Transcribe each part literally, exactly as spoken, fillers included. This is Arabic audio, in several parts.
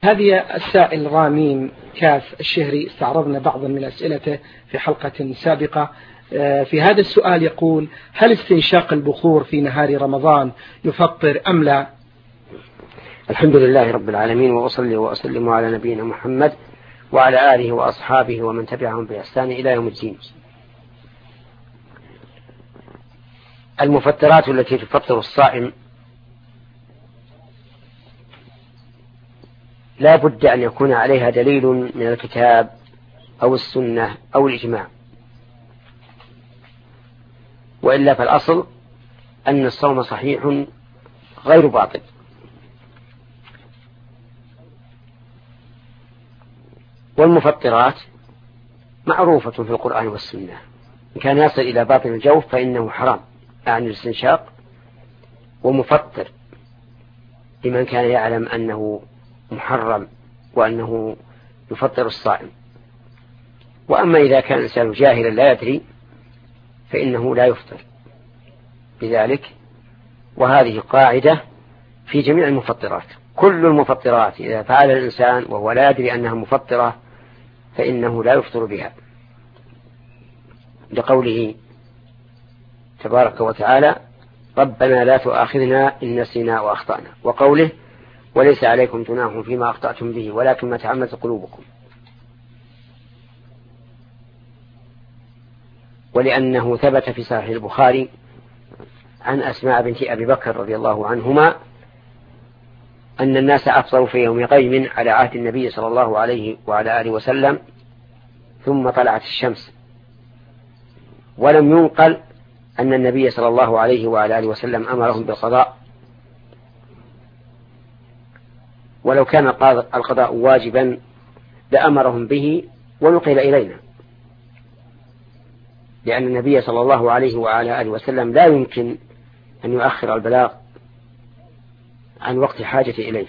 هذه السائل رامين كاف الشهري، استعرضنا بعضا من أسئلته في حلقة سابقة. في هذا السؤال يقول: هل استنشاق البخور في نهار رمضان يفطر أم لا؟ الحمد لله رب العالمين، وأصلي وأسلم على نبينا محمد وعلى آله وأصحابه ومن تبعهم بإحسان إلى يوم الدين. المفطرات التي تفطر الصائم لا بد أن يكون عليها دليل من الكتاب أو السنة أو الإجماع، وإلا فالأصل أن الصوم صحيح غير باطل. والمفطرات معروفة في القرآن والسنة، إن كان يصل إلى باطن الجوف فإنه حرام عن الاستنشاق، ومفطر لمن كان يعلم أنه محرم وأنه يفطر الصائم. وأما إذا كان الإنسان جاهلا لا يدري فإنه لا يفطر بذلك. وهذه قاعدة في جميع المفطرات، كل المفطرات إذا فعل الإنسان وهو لا يدري أنها مفطرة فإنه لا يفطر بها، لقوله تبارك وتعالى: ربنا لا تؤاخذنا إن نسينا وأخطأنا، وقوله: وليس عليكم جناح فيما أخطأتم به ولكن ما تعمدت قلوبكم. ولأنه ثبت في صحيح البخاري عن أسماء بنت أبي بكر رضي الله عنهما أن الناس أفطروا في يوم غيم على عهد النبي صلى الله عليه وعلى آله وسلم، ثم طلعت الشمس، ولم ينقل أن النبي صلى الله عليه وعلى آله وسلم أمرهم بالقضاء، ولو كان القضاء واجبا لأمرهم به ونقل إلينا، لأن النبي صلى الله عليه وعلى آله وسلم لا يمكن أن يؤخر البلاغ عن وقت حاجة إليه،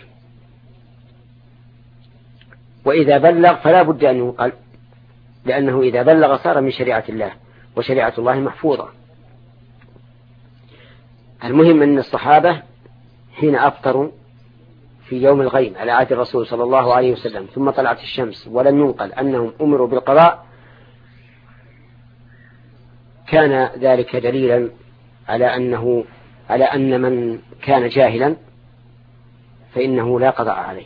وإذا بلغ فلا بد أن ينقل، لأنه إذا بلغ صار من شريعة الله، وشريعة الله محفوظة. المهم أن الصحابة حين أفطروا في يوم الغيم على عهد الرسول صلى الله عليه وسلم ثم طلعت الشمس ولم ينقل أنهم أمروا بالقضاء، كان ذلك دليلا على أنه على أن من كان جاهلا فإنه لا قضاء عليه.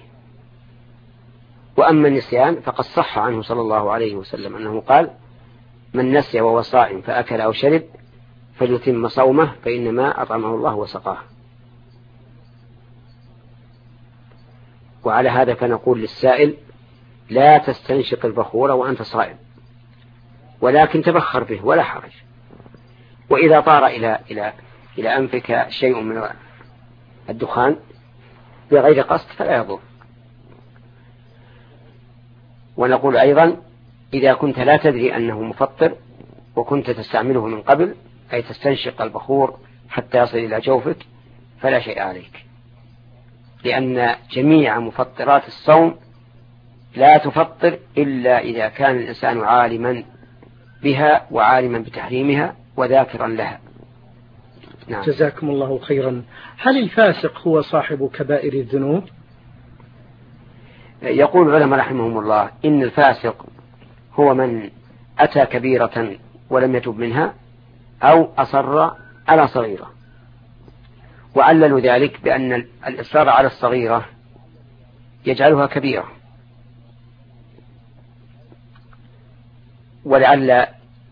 وأما النسيان فقد صح عنه صلى الله عليه وسلم أنه قال: من نسي وهو صائم فأكل أو شرب فليتم صومه فإنما أطعمه الله وسقاه. وعلى هذا فنقول للسائل: لا تستنشق البخور وأنت صائم، ولكن تبخر به ولا حرج. وإذا طار إلى إلى إلى أنفك شيء من الدخان بغير قصد فلا يضر. ونقول أيضا: إذا كنت لا تدري أنه مفطر وكنت تستعمله من قبل، أي تستنشق البخور حتى يصل إلى جوفك، فلا شيء عليك، لأن جميع مفطرات الصوم لا تفطر إلا إذا كان الإنسان عالما بها وعالما بتحريمها وذاكرا لها. نعم. جزاكم الله خيرا. هل الفاسق هو صاحب كبائر الذنوب؟ يقول العلماء رحمهم الله: إن الفاسق هو من أتى كبيرة ولم يتب منها أو أصر على صغيرة، وعللوا ذلك بأن الإصرار على الصغيرة يجعلها كبيرة. ولعل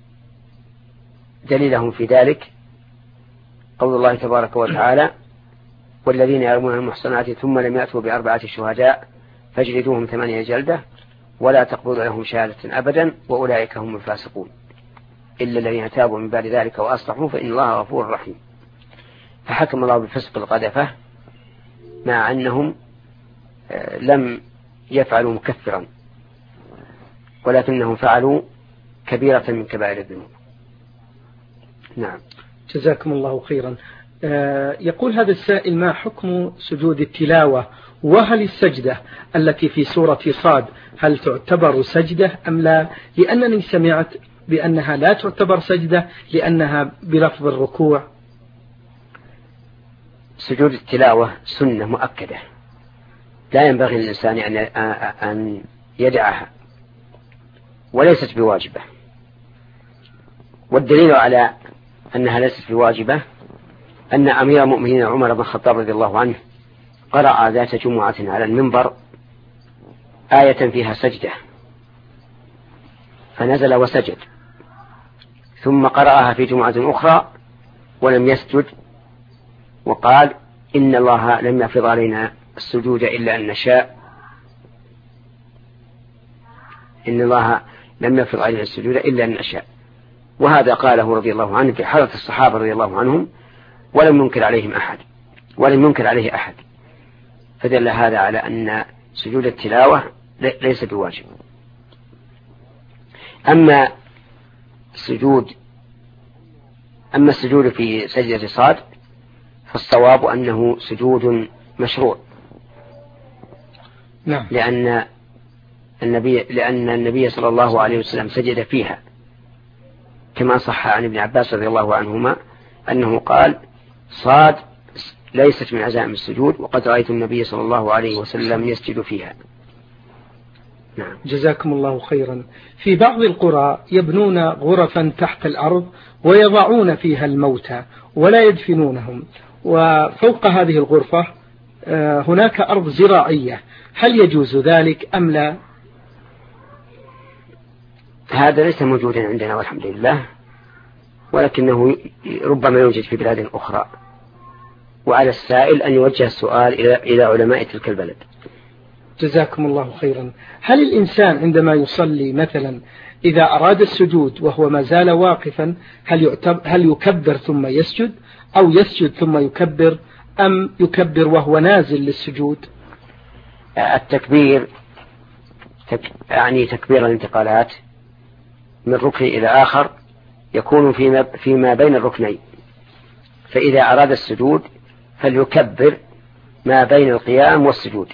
دليلهم في ذلك قول الله تبارك وتعالى: والذين يرمون المحصنات ثم لم يأتوا بأربعة شهداء فاجلدوهم ثمانية جلدة ولا تقبلوا لهم شهادة أبدا وأولئك هم الفاسقون إلا الذين تابوا من بعد ذلك وأصلحوا فإن الله غفور رحيم. فحكم الله بفسق القذفة مع أنهم لم يفعلوا مكفرا، ولكنهم فعلوا كبيرة من كبائر الذنوب. نعم. جزاكم الله خيرا. يقول هذا السائل: ما حكم سجود التلاوة؟ وهل السجدة التي في سورة صاد هل تعتبر سجدة أم لا؟ لأنني سمعت بأنها لا تعتبر سجدة لأنها بلفظ الركوع. سجود التلاوة سنة مؤكدة لا ينبغي للإنسان أن يدعها، وليست بواجبة. والدليل على أنها ليست بواجبة أن أمير المؤمنين عمر بن الخطاب رضي الله عنه قرأ ذات جمعة على المنبر آية فيها سجدة، فنزل وسجد، ثم قرأها في جمعة أخرى ولم يسجد، وقال إن الله لم يفرض علينا السجود إلا أن نشاء، إن الله لم يفرض علينا السجود إلا أن نشاء. وهذا قاله رضي الله عنه في حضرة الصحابة رضي الله عنهم، ولم ينكر عليهم أحد ولم ينكر عليه أحد، فدل هذا على أن سجود التلاوة ليس بواجب. أما السجود أما السجود في سجدة صاد فالصواب أنه سجود مشروع، نعم. لأن النبي لأن النبي صلى الله عليه وسلم سجد فيها، كما صح عن ابن عباس رضي الله عنهما أنه قال صاد ليست من عزائم السجود، وقد رأيت النبي صلى الله عليه وسلم يسجد فيها. نعم. جزاكم الله خيرا. في بعض القرى يبنون غرفا تحت الأرض ويضعون فيها الموتى ولا يدفنونهم، وفوق هذه الغرفة هناك أرض زراعية، هل يجوز ذلك أم لا؟ هذا ليس موجودا عندنا والحمد لله، ولكنه ربما يوجد في بلاد أخرى، وعلى السائل أن يوجه السؤال إلى علماء تلك البلد. جزاكم الله خيرا. هل الإنسان عندما يصلي مثلا إذا أراد السجود وهو ما زال واقفا هل, هل يكبر ثم يسجد، أو يسجد ثم يكبر، أم يكبر وهو نازل للسجود؟ التكبير تك يعني تكبير الانتقالات من ركن إلى آخر يكون فيما, فيما بين الركنين، فإذا أراد السجود فليكبر ما بين القيام والسجود،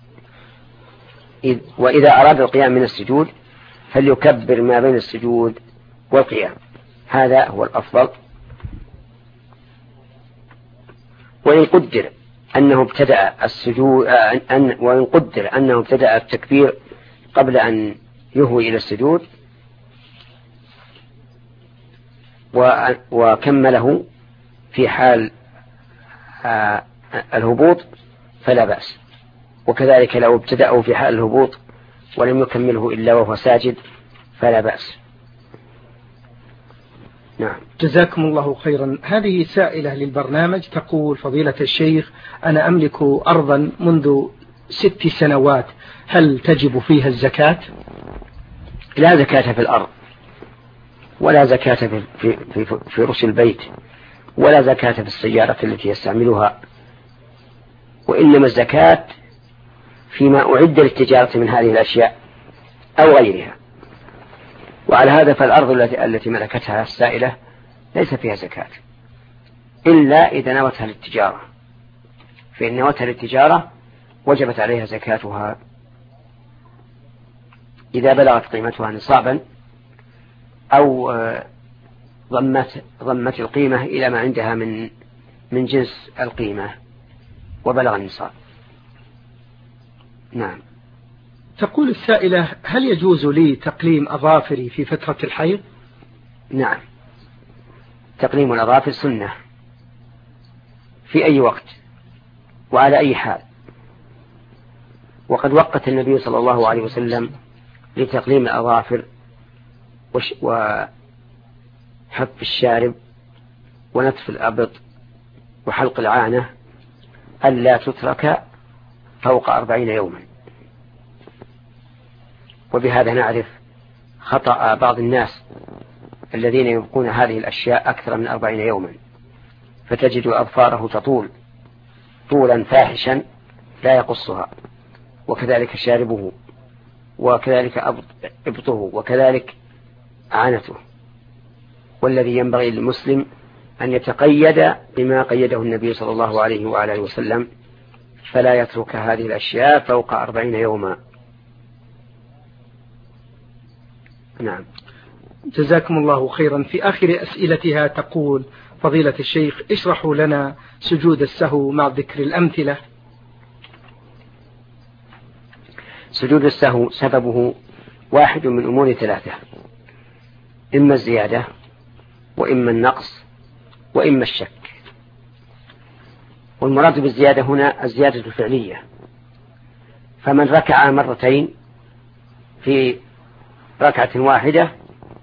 وإذا أراد القيام من السجود فليكبر ما بين السجود والقيام، هذا هو الأفضل. وإن قدر أنه ابتدأ السجود أن وإن قدر أنه ابتدأ التكبير قبل أن يهوي إلى السجود وكمله في حال الهبوط فلا بأس، وكذلك لو ابتدأه في حال الهبوط ولم يكمله إلا وهو ساجد فلا بأس. نعم. جزاكم الله خيرا. هذه سائلة للبرنامج تقول: فضيلة الشيخ، أنا أملك أرضا منذ ست سنوات، هل تجب فيها الزكاة؟ لا زكاة في الأرض، ولا زكاة في, في, في, في رش البيت، ولا زكاة في السيارة التي يستعملها، وإنما الزكاة فيما أعد للتجارة من هذه الأشياء أو غيرها. وعلى هذا فالأرض التي, التي ملكتها السائلة ليس فيها زكاة إلا إذا نوتها للتجارة، فإن نوتها للتجارة وجبت عليها زكاتها إذا بلغت قيمتها نصابا أو ضمت, ضمت القيمة إلى ما عندها من, من جنس القيمة وبلغ النصاب. نعم. تقول السائلة: هل يجوز لي تقليم أظافري في فترة الحيض؟ نعم، تقليم الأظافر سنة في أي وقت وعلى أي حال، وقد وقت النبي صلى الله عليه وسلم لتقليم الأظافر وحف الشارب ونتف الأبط وحلق العانة ألا تترك فوق أربعين يوما. وبهذا نعرف خطأ بعض الناس الذين يبقون هذه الأشياء أكثر من أربعين يوما، فتجد أظفاره تطول طولا فاحشا لا يقصها، وكذلك شاربه، وكذلك إبطه، وكذلك عانته. والذي ينبغي للمسلم أن يتقيد بما قيده النبي صلى الله عليه وعلى آله وسلم، فلا يترك هذه الأشياء فوق أربعين يوما. نعم. جزاكم الله خيرا. في آخر أسئلتها تقول: فضيلة الشيخ، اشرحوا لنا سجود السهو مع ذكر الأمثلة. سجود السهو سببه واحد من أمور ثلاثة: إما الزيادة، وإما النقص، وإما الشك. والمراد بالزيادة هنا الزيادة الفعلية، فمن ركع مرتين في ركعة واحدة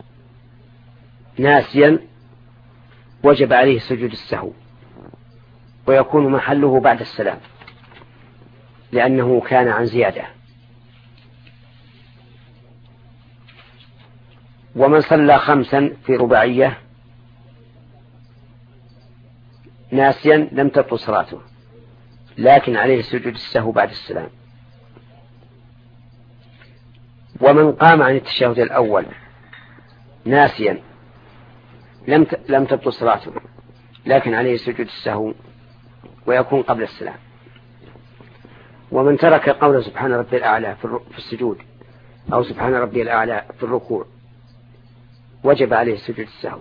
ناسيا وجب عليه سجود السهو، ويكون محله بعد السلام لأنه كان عن زيادة. ومن صلى خمسا في رباعية ناسيا لم تبطل صلاته، لكن عليه سجود السهو بعد السلام. ومن قام عن التشهد الأول ناسيا لم لم تبطل صلاته، لكن عليه سجود السهو ويكون قبل السلام. ومن ترك قول سبحان ربي الأعلى في السجود أو سبحان ربي الأعلى في الركوع وجب عليه سجود السهو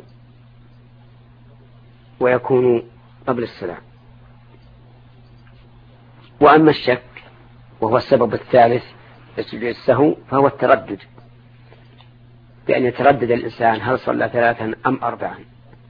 ويكون قبل السلام. وأما الشك وهو السبب الثالث لسجود السهو فهو التردد، بأن يتردد الإنسان هل صلى ثلاثا أم أربعا.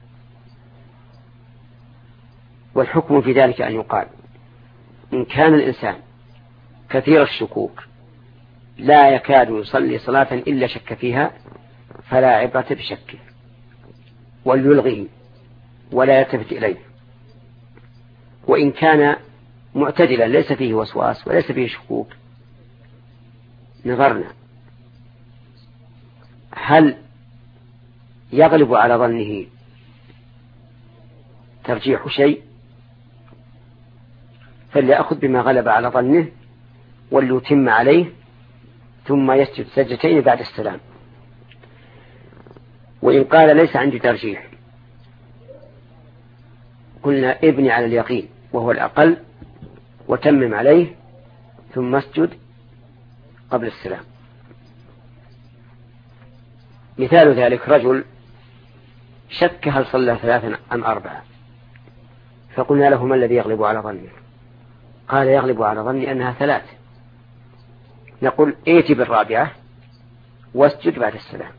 والحكم في ذلك أن يقال: إن كان الإنسان كثير الشكوك لا يكاد يصلي صلاة إلا شك فيها فلا عبرة بشكه، وليلغيه ولا يلتفت إليه. وإن كان معتدلا ليس فيه وسواس وليس فيه شكوك نظرنا هل يغلب على ظنه ترجيح شيء، فليأخذ بما غلب على ظنه وليتم عليه ثم يسجد سجدتين بعد السلام. وإن قال ليس عندي ترجيح قلنا ابني على اليقين وهو الأقل وتمم عليه ثم اسجد قبل السلام. مثال ذلك: رجل شك هل صلى ثلاثا أم أربعة، فقلنا له: ما الذي يغلب على ظنك؟ قال: يغلب على ظني أنها ثلاث. نقول: ائت بالرابعة واسجد بعد السلام.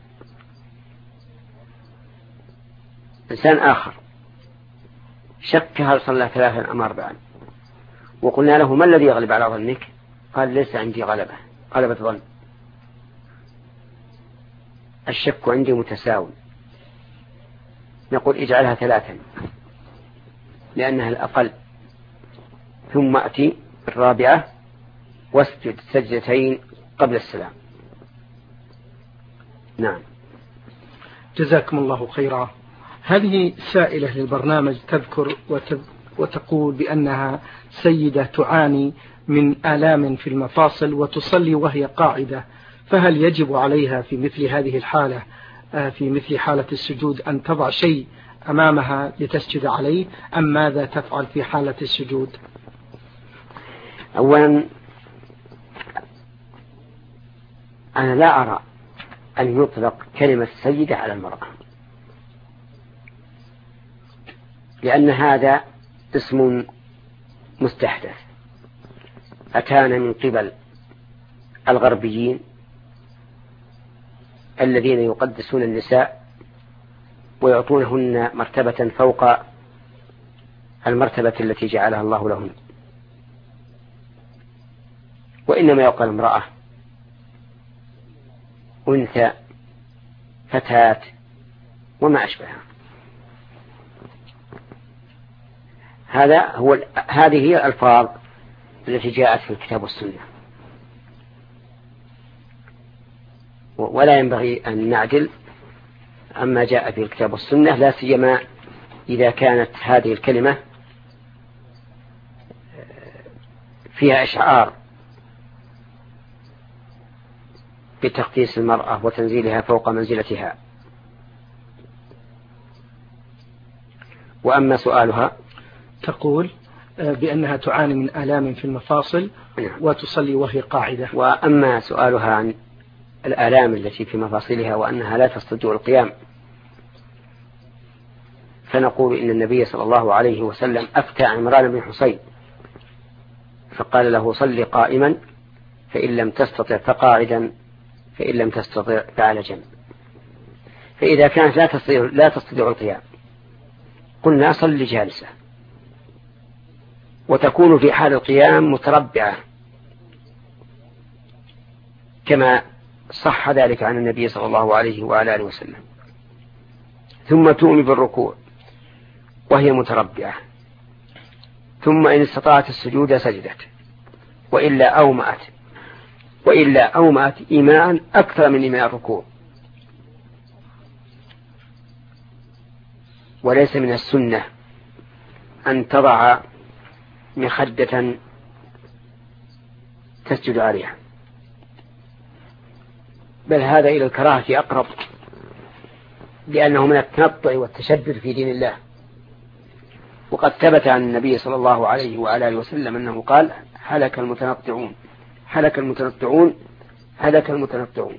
إنسان آخر شك هل صلى ثلاثا أم أربعا، وقلنا له: ما الذي يغلب على ظنك؟ قال: ليس عندي غلبة غلبة ظن، الشك عندي متساوي. نقول: اجعلها ثلاثا لأنها الأقل، ثم أتي الرابعة واسجد سجدتين قبل السلام. نعم. جزاكم الله خيرا. هذه سائلة للبرنامج تذكر وتقول بأنها سيدة تعاني من آلام في المفاصل وتصلي وهي قاعدة، فهل يجب عليها في مثل هذه الحالة في مثل حالة السجود أن تضع شيء أمامها لتسجد عليه، أم ماذا تفعل في حالة السجود؟ أولا أنا لا أرى أن يطلق كلمة سيدة على المرأة، لأن هذا اسم مستحدث أتانا من قبل الغربيين الذين يقدسون النساء ويعطونهن مرتبة فوق المرتبة التي جعلها الله لهن، وإنما يقال امرأة، أنثى، فتاة، وما أشبهها. هذا هو هذه هي الألفاظ التي جاءت في الكتاب والسنة، ولا ينبغي أن نعدل عما جاء في الكتاب والسنة، لا سيما إذا كانت هذه الكلمة فيها إشعار بتقديس المرأة وتنزيلها فوق منزلتها. وأما سؤالها تقول بأنها تعاني من آلام في المفاصل وتصلي وهي قاعدة. وأما سؤالها عن الآلام التي في مفاصلها وأنها لا تستطيع القيام، فنقول إن النبي صلى الله عليه وسلم أفتى عمران بن حصين فقال له: صل قائما فإن لم تستطع فقاعدا، فإن لم تستطع فعلى جنب. فإذا كانت لا تستطيع لا تستطيع القيام قلنا صل جالسة، وتكون في حال القيام متربعة كما صح ذلك عن النبي صلى الله عليه وعلى آله وسلم. ثم تؤمن بالركوع وهي متربعة، ثم إن استطاعت السجود سجدت، وإلا أومأت وإلا أومأت إيماء أكثر من إيماء الركوع. وليس من السنة أن تضع مخدة تسجد عليها، بل هذا إلى الكراهة أقرب، لأنه من التنطع والتشدد في دين الله. وقد ثبت عن النبي صلى الله عليه وعلى آله وسلم أنه قال: هلك المتنطعون هلك المتنطعون هلك المتنطعون.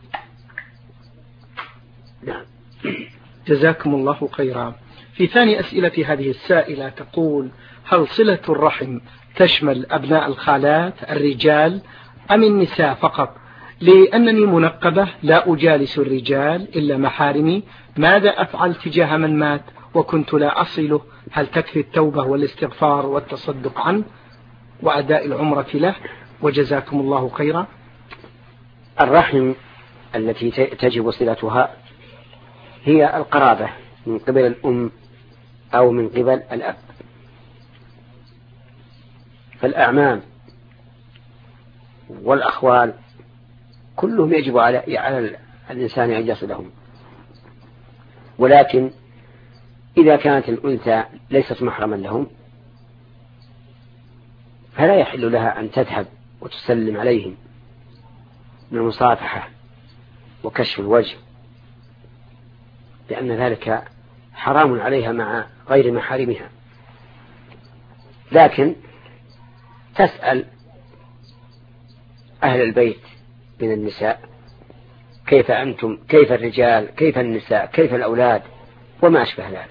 نعم. جزاكم الله خيرا. في ثاني أسئلة هذه السائلة تقول: هل صلة الرحم تشمل أبناء الخالات الرجال أم النساء فقط؟ لأنني منقبة لا أجالس الرجال إلا محارمي، ماذا أفعل تجاه من مات وكنت لا أصله؟ هل تكفي التوبة والاستغفار والتصدق عنه وأداء العمرة له؟ وجزاكم الله خيرا. الرحم التي تجب صلتها هي القرابة من قبل الأم أو من قبل الأب، فالأعمام والأخوال كلهم يجب على على الإنسان أن يصلهم. ولكن إذا كانت الأنثى ليست محرما لهم فلا يحل لها أن تذهب وتسلم عليهم بالمصافحة وكشف الوجه، لأن ذلك حرام عليها مع غير محارمها. لكن تسأل أهل البيت من النساء: كيف أنتم؟ كيف الرجال؟ كيف النساء؟ كيف الأولاد؟ وما أشبه ذلك.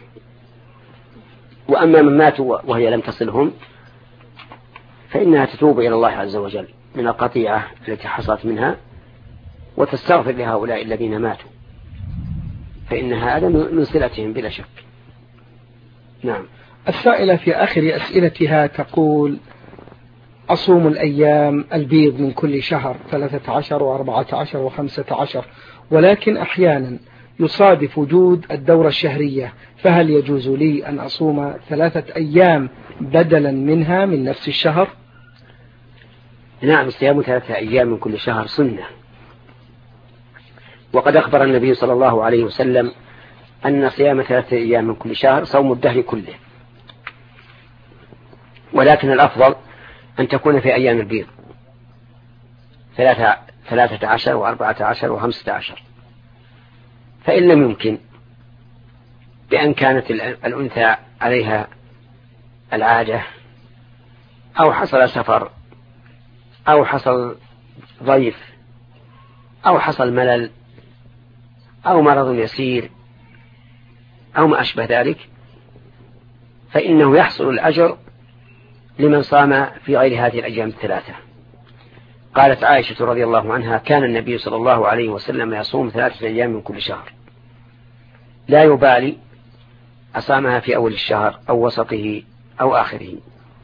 وأما من ماتوا وهي لم تصلهم فإنها تتوب إلى الله عز وجل من القطيعة التي حصلت منها، وتستغفر لهؤلاء الذين ماتوا، فإن هذا من صلتهم بلا شك. نعم. السائلة في آخر أسئلتها تقول: أصوم الأيام البيض من كل شهر ثلاثة عشر وأربعة عشر وخمسة عشر، ولكن أحيانا يصادف وجود الدورة الشهرية، فهل يجوز لي أن أصوم ثلاثة أيام بدلا منها من نفس الشهر؟ نعم، صيام ثلاثة أيام من كل شهر سنة، وقد أخبر النبي صلى الله عليه وسلم أن صيام ثلاثة أيام من كل شهر صوم الدهر كله، ولكن الأفضل أن تكون في أيام البيض ثلاثة, ثلاثة عشر وأربعة عشر وخمسة عشر. فإن لم يمكن بأن كانت الأنثى عليها العادة أو حصل سفر أو حصل ضيف أو حصل ملل أو مرض يسير أو ما أشبه ذلك، فإنه يحصل الأجر لمن صام في غير هذه الأيام الثلاثة. قالت عائشة رضي الله عنها: كان النبي صلى الله عليه وسلم يصوم ثلاثة أيام من كل شهر، لا يبالي أصامها في أول الشهر أو وسطه أو آخره،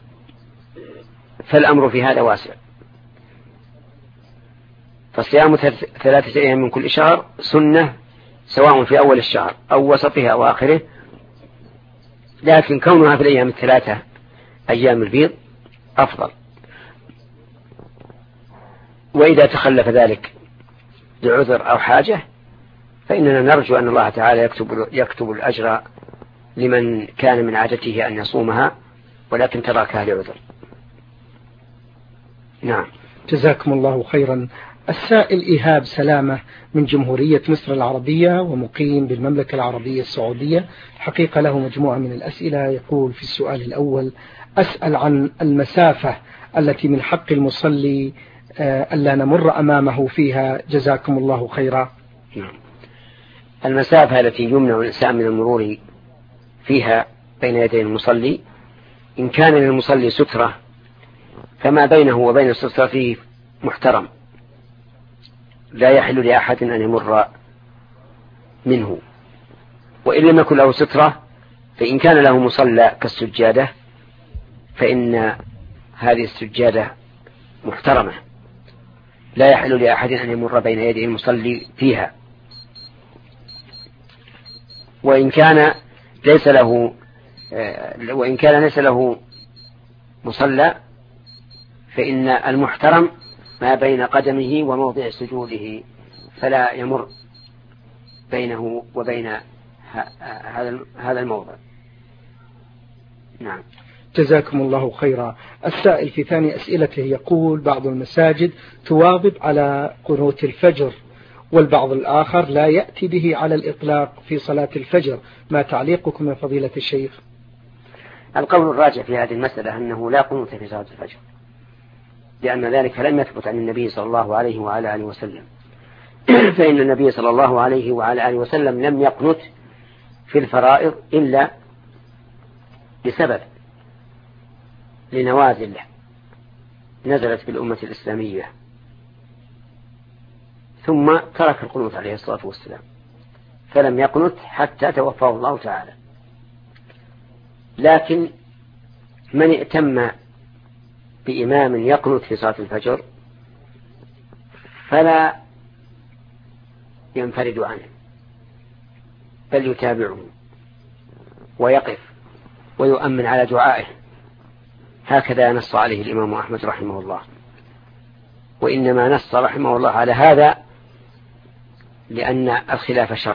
فالأمر في هذا واسع. فصيام ثلاثة أيام من كل شهر سنة سواء في أول الشهر أو وسطه أو آخره، لكن كونها في الأيام الثلاثة أيام البيض أفضل. وإذا تخلف ذلك لعذر أو حاجة فإننا نرجو أن الله تعالى يكتب, يكتب الأجر لمن كان من عادته أن يصومها ولكن تركها لعذر. نعم. جزاكم الله خيرا. السائل إيهاب سلامة من جمهورية مصر العربية ومقيم بالمملكة العربية السعودية، حقيقة له مجموعة من الأسئلة. يقول في السؤال الأول: أسأل عن المسافة التي من حق المصلي ألا نمر أمامه فيها، جزاكم الله خيرا. نعم. المسافة التي يمنع الإنسان من المرور فيها بين يدي المصلي، إن كان للمصلي سترة فما بينه وبين السترة فيه محترم لا يحل لأحد أن يمر منه، وإن لم يكن له سترة فإن كان له مصلى كالسجادة فإن هذه السجادة محترمة لا يحل لأحد أن يمر بين يدي المصلي فيها. وإن كان ليس له وإن كان ليس له مصلى فإن المحترم ما بين قدمه وموضع سجوده فلا يمر بينه وبين هذا هذا الموضع. نعم. جزاكم الله خيرا. السائل في ثاني أسئلته يقول: بعض المساجد تواظب على قنوت الفجر والبعض الآخر لا يأتي به على الإطلاق في صلاة الفجر، ما تعليقكم يا فضيلة الشيخ؟ القول الراجح في هذه المسألة أنه لا قنوت في صلاة الفجر، لأن ذلك لم يثبت عن النبي صلى الله عليه وعلى آله وسلم. فإن النبي صلى الله عليه وعلى آله وسلم لم يقنت في الفرائض إلا بسبب لنوازل نزلت في الأمة الإسلامية، ثم ترك القنوت عليه الصلاة والسلام فلم يقنت حتى توفاه الله تعالى. لكن من ائتم بإمام يقنت في صلاة الفجر فلا ينفرد عنه بل يتابعه ويقف ويؤمن على دعائه، هكذا نص عليه الإمام أحمد رحمه الله. وإنما نص رحمه الله على هذا لأن الخلاف شر،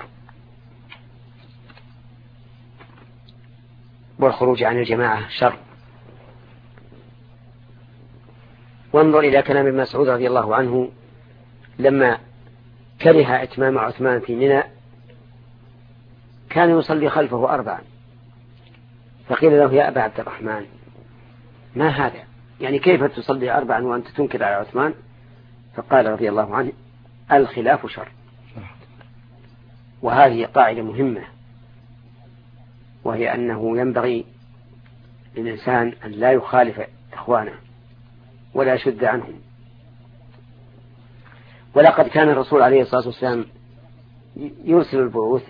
والخروج عن الجماعة شر. وانظر إلى كلام ابن مسعود رضي الله عنه لما كره إتمام عثمان في منى كان يصلي خلفه أربعا، فقيل له: يا أبا عبد الرحمن ما هذا؟ يعني كيف تصلي أربعا وأنت تنكر على عثمان؟ فقال رضي الله عنه: الخلاف شر. وهذه قاعدة مهمة، وهي أنه ينبغي للإنسان أن لا يخالف إخوانه ولا يشد عنهم. ولقد كان الرسول عليه الصلاة والسلام يرسل البعوث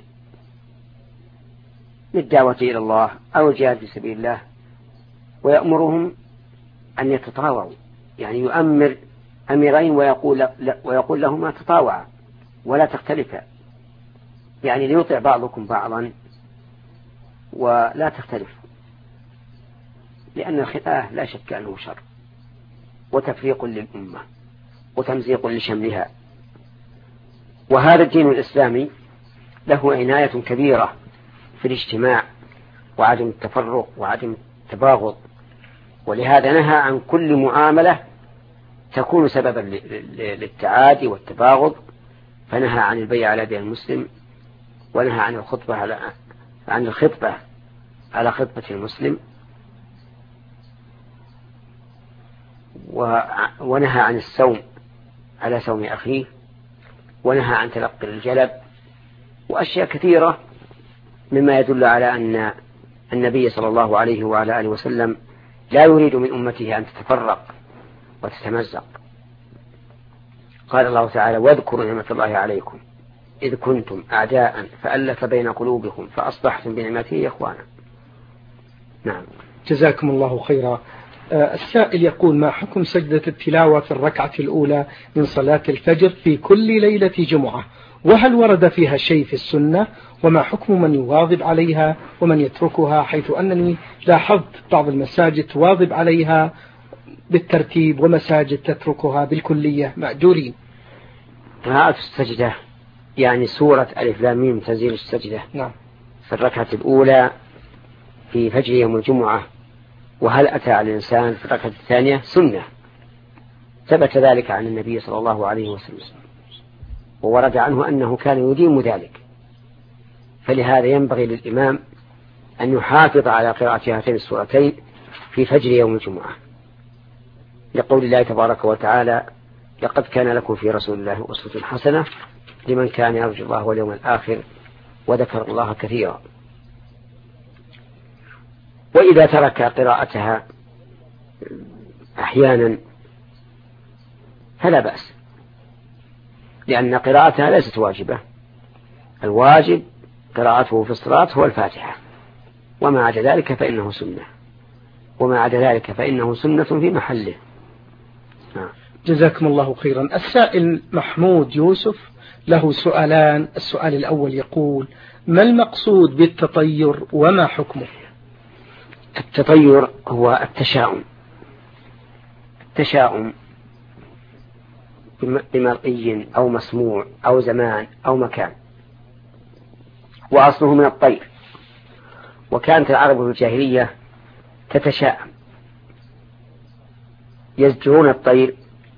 للدعوة إلى الله أو الجهاد في سبيل الله ويأمرهم أن يتطاوعوا، يعني يؤمر أميرين ويقول, ويقول لهما تطاوعا ولا تختلفا، يعني ليطع بعضكم بعضا ولا تختلفوا، لأن الخلاف لا شك أنه شر وتفريق للأمة وتمزيق لشملها. وهذا الدين الإسلامي له عناية كبيرة في الاجتماع وعدم التفرق وعدم التباغض، ولهذا نهى عن كل معاملة تكون سببا للتعادي والتباغض، فنهى عن البيع على بيع المسلم، ونهى عن الخطبة على عن الخطبة على خطبة المسلم، ونهى عن السوم على سوم أخيه، ونهى عن تلقي الجلب، وأشياء كثيرة مما يدل على أن النبي صلى الله عليه وعلى آله وسلم لا يريد من أمته أن تتفرق وتتمزق. قال الله تعالى: واذكروا نعمة الله عليكم إذ كنتم أعداء فألف بين قلوبكم فأصبحتم بنعمته إخوانا. نعم. جزاكم الله خيرا. السائل يقول: ما حكم سجدة التلاوة في الركعة الأولى من صلاة الفجر في كل ليلة جمعة؟ وهل ورد فيها شيء في السنة؟ وما حكم من يواظب عليها ومن يتركها، حيث أنني لاحظت بعض المساجد تواظب عليها بالترتيب ومساجد تتركها بالكلية مأجورين؟ قراءة السجدة يعني سورة ألف لام ميم تنزيل السجدة نعم. في الركعة الأولى في فجر يوم الجمعة، وهل أتى على الإنسان في الركعة الثانية؟ سنة، ثبت ذلك عن النبي صلى الله عليه وسلم، وورد عنه أنه كان يديم ذلك. فلهذا ينبغي للإمام أن يحافظ على قراءة هاتين السورتين في فجر يوم الجمعة، لقول الله تبارك وتعالى: لقد كان لكم في رسول الله أسوة حسنة لمن كان يرجو الله واليوم الآخر وذكر الله كثيرا. وإذا ترك قراءتها أحيانا فلا بأس، لأن قراءتها ليست واجبة. الواجب قراءته في الصلاة هو الفاتحة، وما عدا ذلك فإنه سنة، وما عدا ذلك فإنه سنة في محله. آه. جزاكم الله خيرا. السائل محمود يوسف له سؤالان. السؤال الأول يقول: ما المقصود بالتطير وما حكمه؟ التطير هو التشاؤم، التشاؤم بمرئي أو مسموع أو زمان أو مكان، وأصله من الطير. وكانت العرب في الجاهلية تتشاءم، يزجرون الطير،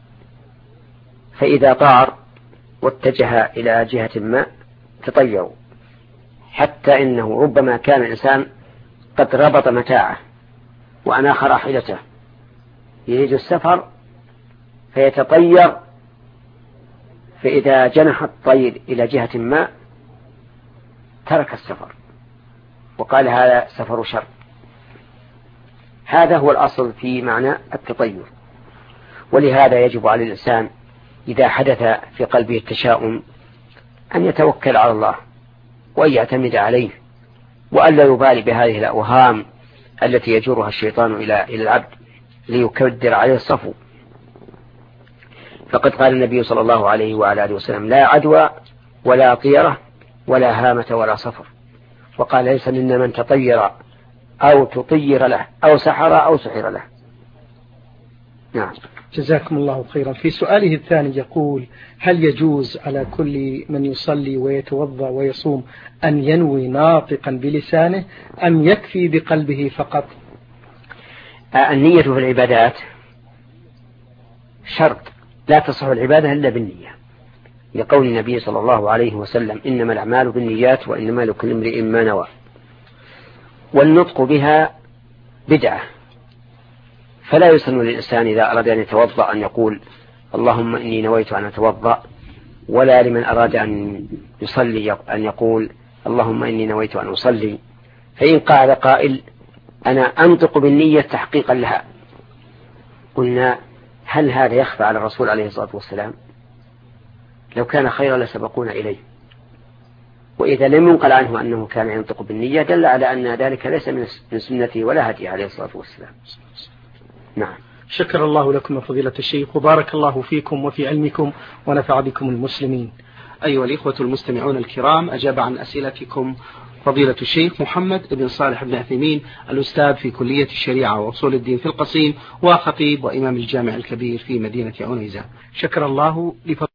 فإذا طار واتجه إلى جهة ما تطيروا، حتى إنه ربما كان الإنسان قد ربط متاعه وأناخ راحلته يريد السفر فيتطير، فإذا جنح الطير إلى جهة ما ترك السفر وقال هذا سفر شر. هذا هو الأصل في معنى التطير. ولهذا يجب على الإنسان إذا حدث في قلبه التشاؤم أن يتوكل على الله وأن يعتمد عليه، وأن لا يبالي بهذه الأوهام التي يجرها الشيطان إلى إلى العبد ليكدر عليه الصفو. فقد قال النبي صلى الله عليه وعلى آله وسلم: لا عدوى ولا طيرة ولا هامة ولا صفر. وقال: ليس منا من تطير أو تطير له أو سحر أو سحر له. نعم. جزاكم الله خيرا. في سؤاله الثاني يقول: هل يجوز على كل من يصلي ويتوضأ ويصوم أن ينوي ناطقا بلسانه أم يكفي بقلبه فقط؟ النية في العبادات شرط، لا تصح العبادة إلا بالنية، لقول النبي صلى الله عليه وسلم: إنما الأعمال بالنيات وإنما لكل امرئ ما نوى. والنطق بها بدعة، فلا يسن للإنسان إذا أراد أن يتوضأ أن يقول اللهم إني نويت أن أتوضأ، ولا لمن أراد أن يصلي أن يقول اللهم إني نويت أن أصلي. فإن قال قائل أنا أنطق بالنية تحقيقا لها، قلنا هل هذا يخفى على الرسول عليه الصلاة والسلام؟ لو كان خيرا لسبقونا إليه. وإذا لم ينقل عنه أنه كان ينطق بالنية دل على أن ذلك ليس من سنته ولا هدي عليه الصلاة والسلام. نعم. شكر الله لكم فضيلة الشيخ، وبارك الله فيكم وفي علمكم ونفع بكم المسلمين. أيها الإخوة المستمعون الكرام، أجاب عن أسئلتكم فضيلة الشيخ محمد بن صالح بن عثيمين، الأستاذ في كلية الشريعة وأصول الدين في القصيم، وخطيب وإمام الجامع الكبير في مدينة عنيزة. شكر الله لفضيلة